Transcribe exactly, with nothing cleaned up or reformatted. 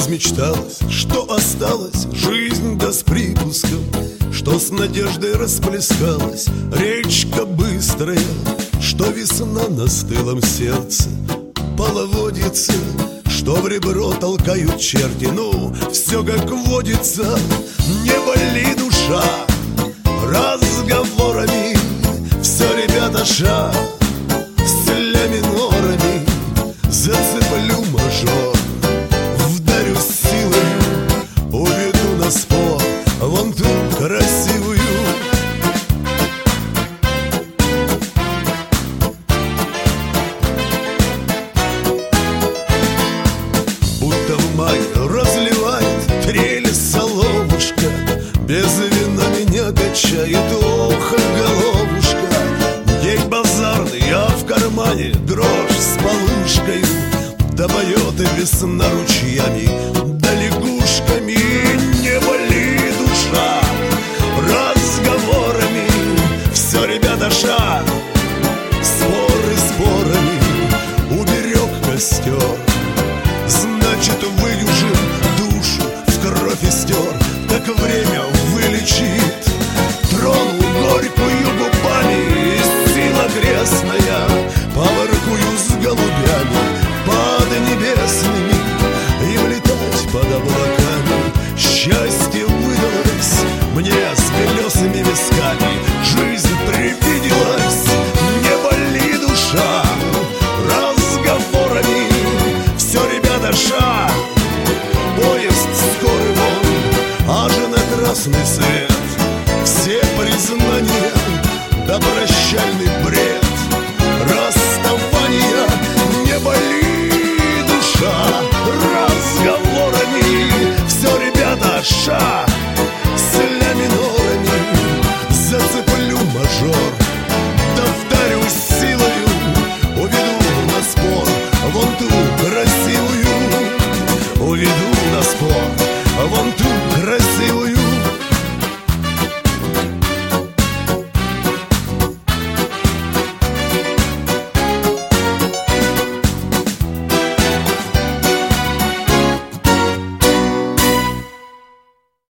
размечталась, что осталась жизнь да с припуском, что с надеждой расплескалась речка быстрая, что весна на стылом сердце половодится, что в ребро толкают черти. Ну, все как водится, не боли душа разговорами. Все, ребята, шаг с ля минорами. Зацеплю мажор, вдарю силой, уведу на спор вон ту красивую. Будто в май разливает трель соловушка, без вина меня качает, ох, головушка. День базарный, а в кармане дрожь с полушкой, да поет и весна ручьями